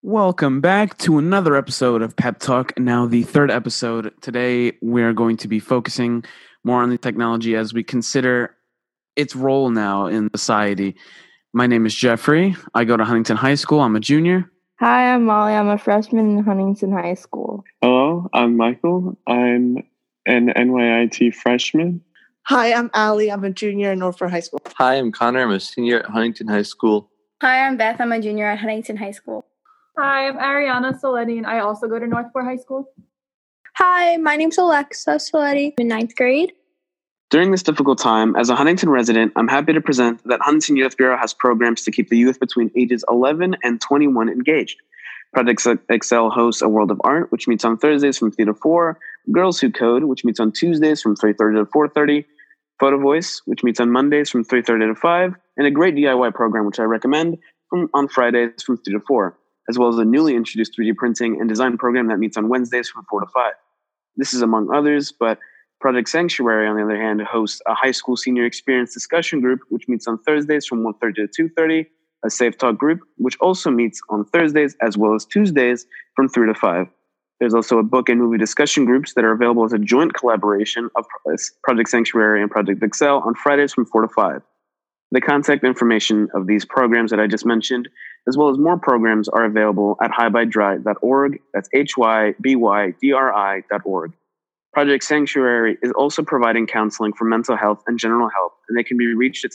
Welcome back to another episode of Pep Talk. Now, the third episode. Today, we're going to be focusing more on the technology as we consider its role now in society. My name is Jeffrey. I go to Huntington High School. I'm a junior. Hi, I'm Molly. I'm a freshman in Huntington High School. Hello, I'm Michael. I'm an NYIT freshman. Hi, I'm Allie. I'm a junior in Norfolk High School. Hi, I'm Connor. I'm a senior at Huntington High School. Hi, I'm Beth. I'm a junior at Huntington High School. Hi, I'm Ariana Soletti, and I also go to Northport High School. Hi, my name's Alexa Soletti. I'm in 9th grade. During this difficult time, as a Huntington resident, I'm happy to present that Huntington Youth Bureau has programs to keep the youth between ages 11 and 21 engaged. Project Excel hosts a World of Art, which meets on Thursdays from 3 to 4, Girls Who Code, which meets on Tuesdays from 3:30 to 4:30, Photo Voice, which meets on Mondays from 3:30 to 5, and a great DIY program, which I recommend, on Fridays from 3 to 4. As well as a newly introduced 3D printing and design program that meets on Wednesdays from 4 to 5. This is among others, but Project Sanctuary, on the other hand, hosts a high school senior experience discussion group, which meets on Thursdays from 1:30 to 2:30, a Safe Talk group, which also meets on Thursdays as well as Tuesdays from 3 to 5. There's also a book and movie discussion groups that are available as a joint collaboration of Project Sanctuary and Project Excel on Fridays from 4 to 5. The contact information of these programs that I just mentioned, as well as more programs, are available at hybydry.org. That's hybydri.org. Project Sanctuary is also providing counseling for mental health and general health, and they can be reached at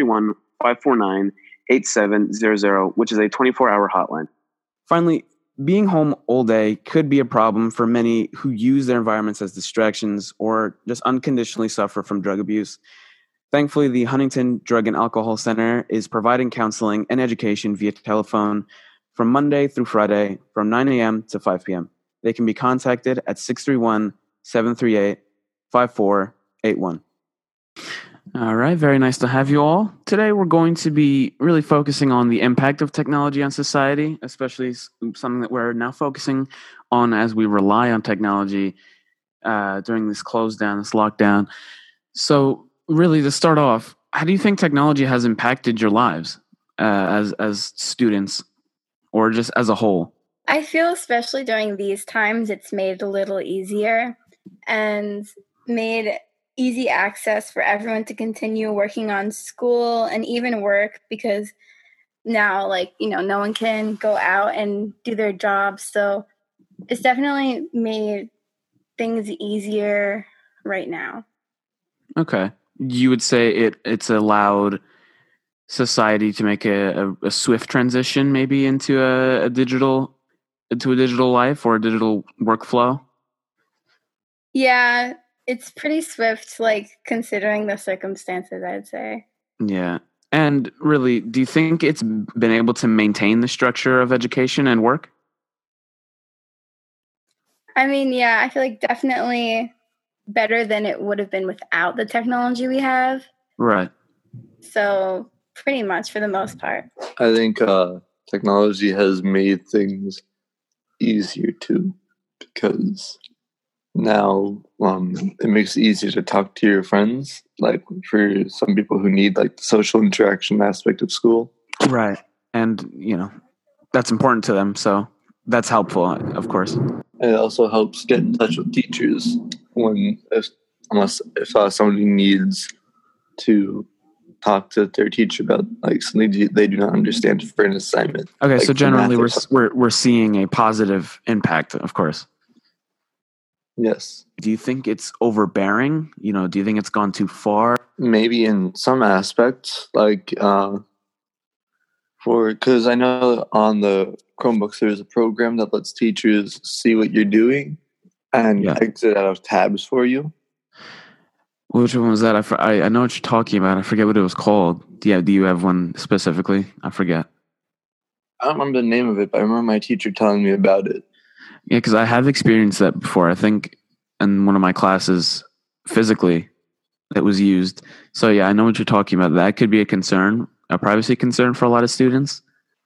631-549-8700, which is a 24-hour hotline. Finally, being home all day could be a problem for many who use their environments as distractions or just unconditionally suffer from drug abuse. Thankfully, the Huntington Drug and Alcohol Center is providing counseling and education via telephone from Monday through Friday from 9 a.m. to 5 p.m. They can be contacted at 631-738-5481. All right, very nice to have you all. Today, we're going to be really focusing on the impact of technology on society, especially something that we're now focusing on as we rely on technology during this close down, this lockdown. So, really, to start off, how do you think technology has impacted your lives as students or just as a whole? I feel especially during these times, it's made it a little easier and made easy access for everyone to continue working on school and even work, because now, no one can go out and do their jobs. So it's definitely made things easier right now. Okay. You would say it's allowed society to make a swift transition, maybe into a digital life or a digital workflow? Yeah, it's pretty swift, considering the circumstances, I'd say. Yeah. And really, do you think it's been able to maintain the structure of education and work? I mean, yeah, I feel like definitely better than it would have been without the technology we have. Right. So pretty much for the most part. I think technology has made things easier too, because now it makes it easier to talk to your friends, like for some people who need the social interaction aspect of school. Right. And, that's important to them. So that's helpful, of course. And it also helps get in touch with teachers if somebody needs to talk to their teacher about something they do not understand for an assignment. Okay, so generally we're seeing a positive impact, of course. Yes. Do you think it's overbearing? Do you think it's gone too far? Maybe in some aspects, because I know on the Chromebooks there's a program that lets teachers see what you're doing and exit out of tabs for you. Which one was that? I know what you're talking about. I forget what it was called. Do you have one specifically? I forget. I don't remember the name of it, but I remember my teacher telling me about it. Yeah, because I have experienced that before. I think in one of my classes, physically, it was used. So yeah, I know what you're talking about. That could be a concern, a privacy concern for a lot of students.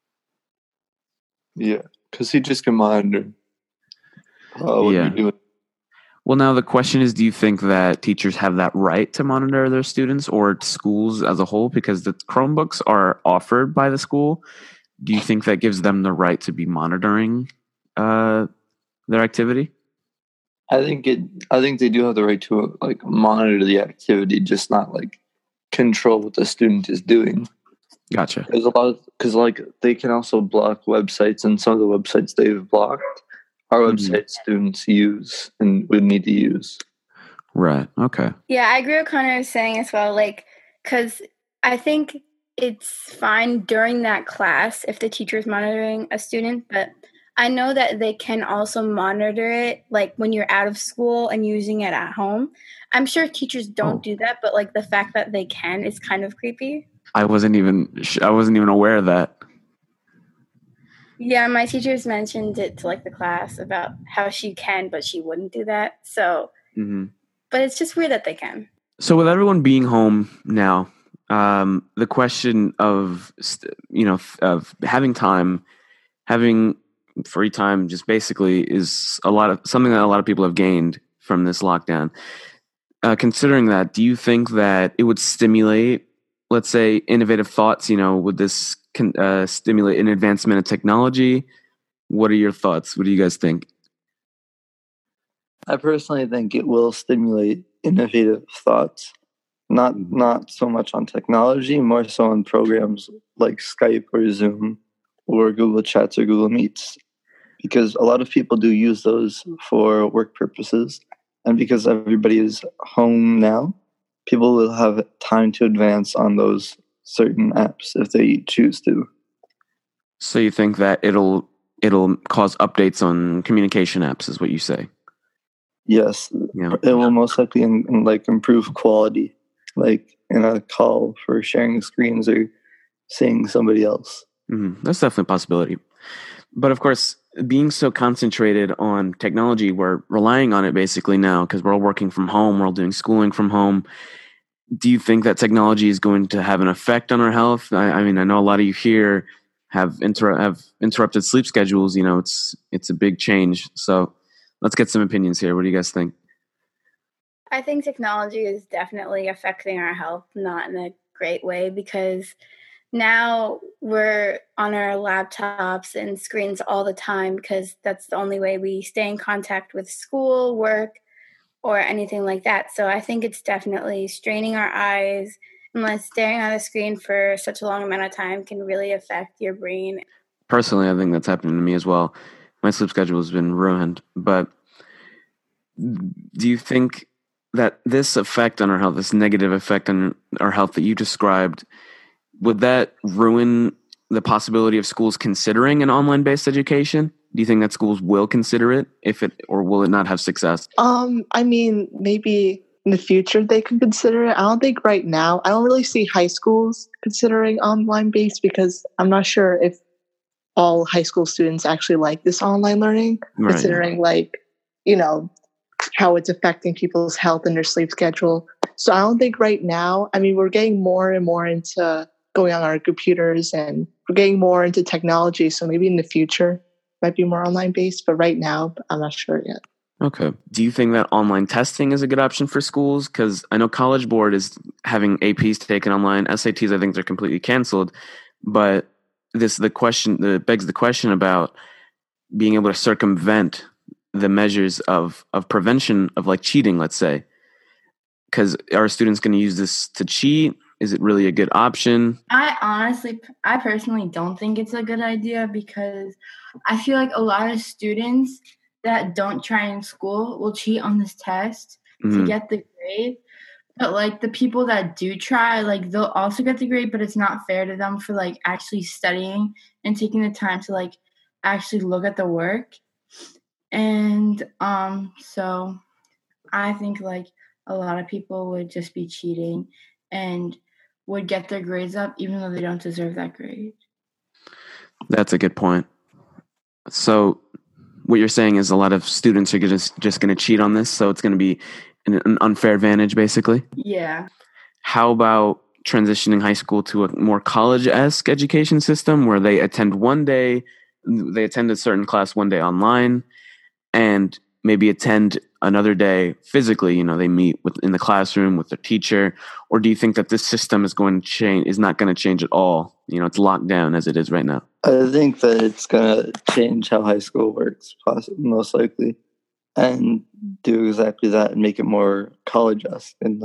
Yeah, because he just can monitor what you're doing. Well, now the question is, do you think that teachers have that right to monitor their students or schools as a whole? Because the Chromebooks are offered by the school. do you think that gives them the right to be monitoring their activity? I think they do have the right to like monitor the activity, just not like control what the student is doing. Gotcha. Because they can also block websites, and some of the websites they've blocked are websites students use and would need to use. Right. Okay. Yeah, I agree with Connor saying as well, like, because I think it's fine during that class if the teacher is monitoring a student, but I know that they can also monitor it, like, when you're out of school and using it at home. I'm sure teachers don't do that, but, like, the fact that they can is kind of creepy. I wasn't even aware of that. Yeah, my teachers mentioned it to, like, the class about how she can, but she wouldn't do that. So, but it's just weird that they can. So with everyone being home now, the question of of having time, having free time, just basically is something that a lot of people have gained from this lockdown. Considering that, do you think that it would stimulate, let's say, innovative thoughts? Would this stimulate an advancement of technology? What are your thoughts? What do you guys think? I personally think it will stimulate innovative thoughts. Not so much on technology, more so on programs like Skype or Zoom or Google Chats or Google Meets. Because a lot of people do use those for work purposes. And because everybody is home now, people will have time to advance on those certain apps if they choose to. So you think that it'll cause updates on communication apps, is what you say? Yes, it will most likely improve quality, like in a call for sharing screens or seeing somebody else. That's definitely a possibility. But of course, being so concentrated on technology, we're relying on it basically now because we're all working from home, we're all doing schooling from home. Do you think that technology is going to have an effect on our health? I mean, I know a lot of you here have interrupted sleep schedules. It's a big change. So let's get some opinions here. What do you guys think? I think technology is definitely affecting our health, not in a great way, because now we're on our laptops and screens all the time because that's the only way we stay in contact with school, work, or anything like that. So I think it's definitely straining our eyes, and staring at a screen for such a long amount of time can really affect your brain. Personally, I think that's happening to me as well. My sleep schedule has been ruined. But do you think that this effect on our health, this negative effect on our health that you described, would that ruin the possibility of schools considering an online-based education? Do you think that schools will consider it, or will it not have success? I mean, maybe in the future they could consider it. I don't think right now. I don't really see high schools considering online-based because I'm not sure if all high school students actually like this online learning, considering how it's affecting people's health and their sleep schedule. So I don't think right now. I mean, we're getting more and more into going on our computers and we're getting more into technology. So maybe in the future it might be more online based, but right now I'm not sure yet. Okay. Do you think that online testing is a good option for schools? Because I know College Board is having APs taken online. SATs, I think they're completely canceled. But begs the question about being able to circumvent the measures of prevention of cheating, let's say. Because are students going to use this to cheat? Is it really a good option? I personally don't think it's a good idea because I feel like a lot of students that don't try in school will cheat on this test to get the grade. But the people that do try, they'll also get the grade, but it's not fair to them for actually studying and taking the time to actually look at the work. And so I think a lot of people would just be cheating and would get their grades up even though they don't deserve that grade. That's a good point. So what you're saying is a lot of students are just going to cheat on this, so it's going to be an unfair advantage, basically? Yeah. How about transitioning high school to a more college-esque education system where they attend a certain class one day online, and maybe attend another day physically? You know, they meet in the classroom with their teacher, or do you think that this system is going to change? Is not going to change at all? You know, it's locked down as it is right now. I think that it's going to change how high school works, most likely, and do exactly that and make it more college-esque. And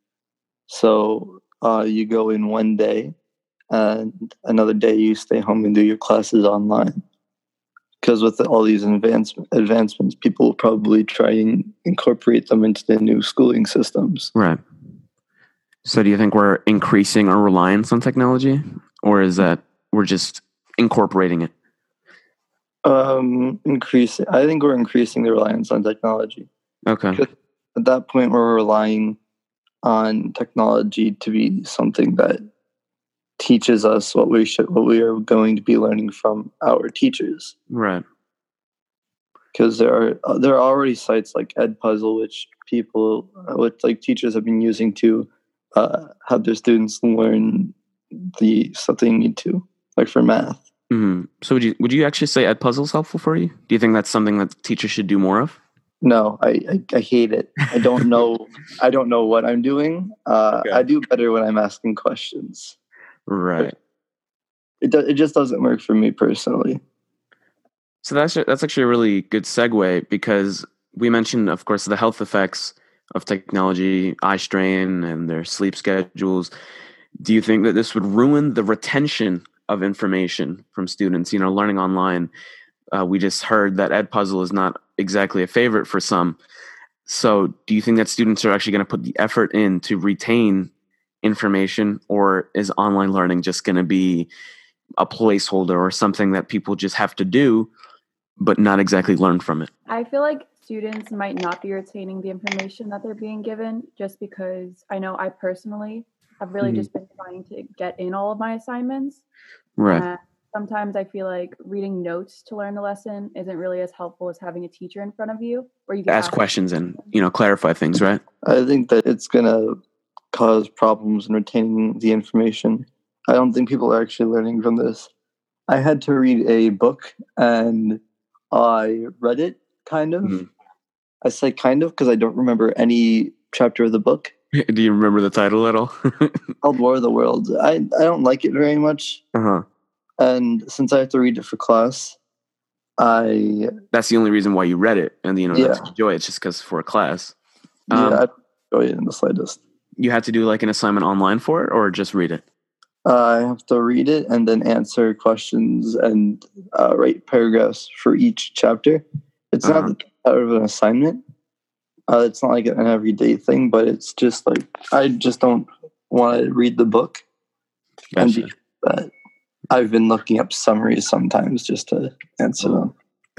so you go in one day, and another day you stay home and do your classes online. Because with all these advancements, people will probably try and incorporate them into the new schooling systems. Right. So do you think we're increasing our reliance on technology, or is that we're just incorporating it? Increasing. I think we're increasing the reliance on technology. Okay. Because at that point, we're relying on technology to be something that teaches us what we are going to be learning from our teachers. Right. Because there are already sites like Edpuzzle, which teachers have been using to have their students learn the stuff they need to, like for math. Mm-hmm. So would you actually say Edpuzzle is helpful for you? Do you think that's something that teachers should do more of? No, I hate it. I don't know. I don't know what I'm doing. Okay. I do better when I'm asking questions. Right. It just doesn't work for me personally. So that's actually a really good segue, because we mentioned, of course, the health effects of technology, eye strain, and their sleep schedules. Do you think that this would ruin the retention of information from students? You know, learning online. We just heard that Edpuzzle is not exactly a favorite for some. So do you think that students are actually going to put the effort in to retain information, or is online learning just going to be a placeholder or something that people just have to do but not exactly learn from it? I feel like students might not be retaining the information that they're being given, just because I know I personally have really just been trying to get in all of my assignments. Right. Sometimes I feel like reading notes to learn the lesson isn't really as helpful as having a teacher in front of you where you can ask questions and, clarify things, right? I think that it's going to cause problems in retaining the information. I don't think people are actually learning from this. I had to read a book, and I read it, kind of. Mm-hmm. I say kind of because I don't remember any chapter of the book. Do you remember the title at all? Called War of the Worlds. I don't like it very much. Uh-huh. And since I have to read it for class, that's the only reason why you read it, and not to enjoy it. It's just because for a class. I don't enjoy it in the slightest. You had to do like an assignment online for it, or just read it? I have to read it and then answer questions and write paragraphs for each chapter. It's not out of an assignment. It's not like an everyday thing, but it's just like I just don't want to read the book. Gotcha. And I've been looking up summaries sometimes just to answer them.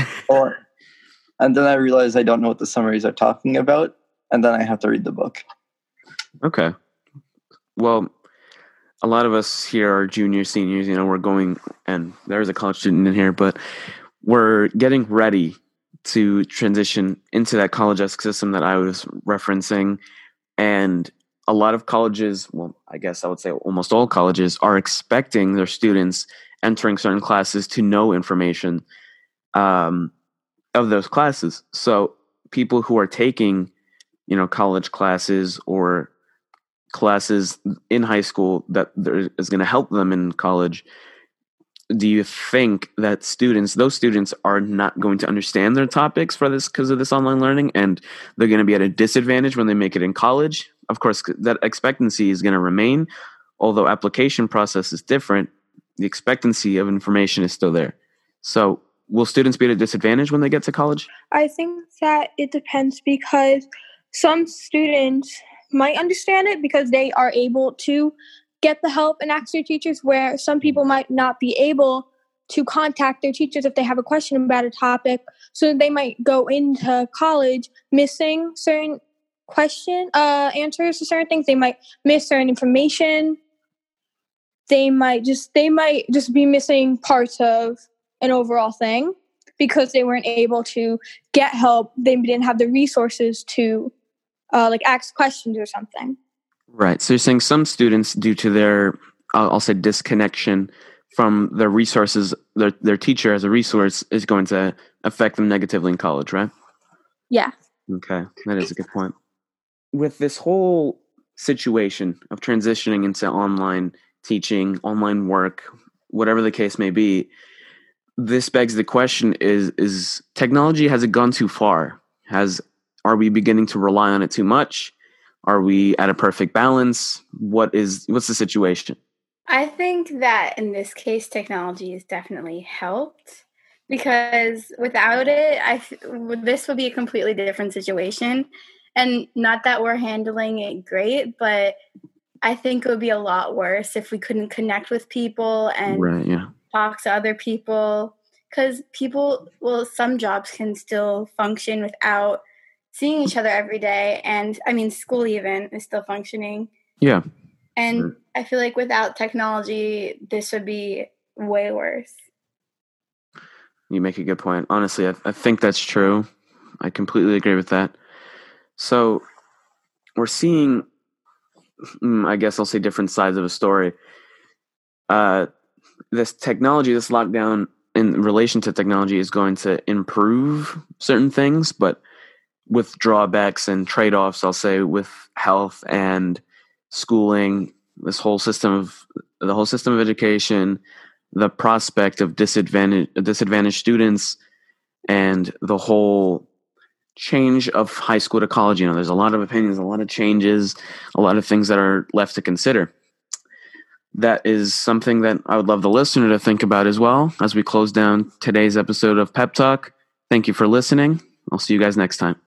And then I realize I don't know what the summaries are talking about, and then I have to read the book. Okay. Well, a lot of us here are juniors, seniors, we're going, and there's a college student in here, but we're getting ready to transition into that college-esque system that I was referencing. And a lot of colleges, well, I guess I would say almost all colleges, are expecting their students entering certain classes to know information of those classes. So people who are taking, college classes or classes in high school that is going to help them in college, do you think that those students are not going to understand their topics for this because of this online learning, and they're going to be at a disadvantage when they make it in college? Of course, that expectancy is going to remain, although application process is different. The expectancy of information is still there. So will students be at a disadvantage when they get to college? I think that it depends, because some students might understand it because they are able to get the help and ask their teachers, where some people might not be able to contact their teachers if they have a question about a topic. So they might go into college missing certain answers to certain things. They might miss certain information. They might just be missing parts of an overall thing because they weren't able to get help. They didn't have the resources to ask questions or something. Right. So you're saying some students, due to their, I'll say, disconnection from their resources, their teacher as a resource is going to affect them negatively in college, right? Yeah. Okay, that is a good point. With this whole situation of transitioning into online teaching, online work, whatever the case may be, this begs the question: is technology, has it gone too far? Are we beginning to rely on it too much? Are we at a perfect balance? What's the situation? I think that in this case, technology has definitely helped, because without it, this would be a completely different situation. And not that we're handling it great, but I think it would be a lot worse if we couldn't connect with people and talk to other people. Because some jobs can still function without seeing each other every day. And I mean, school even is still functioning. Yeah. And I feel like without technology, this would be way worse. You make a good point. Honestly, I think that's true. I completely agree with that. So we're seeing, I guess I'll say, different sides of a story. This technology, this lockdown in relation to technology is going to improve certain things, but with drawbacks and trade-offs, I'll say, with health and schooling, the whole system of education, the prospect of disadvantaged students, and the whole change of high school to college. There's a lot of opinions, a lot of changes, a lot of things that are left to consider. That is something that I would love the listener to think about as well as we close down today's episode of Pep Talk. Thank you for listening. I'll see you guys next time.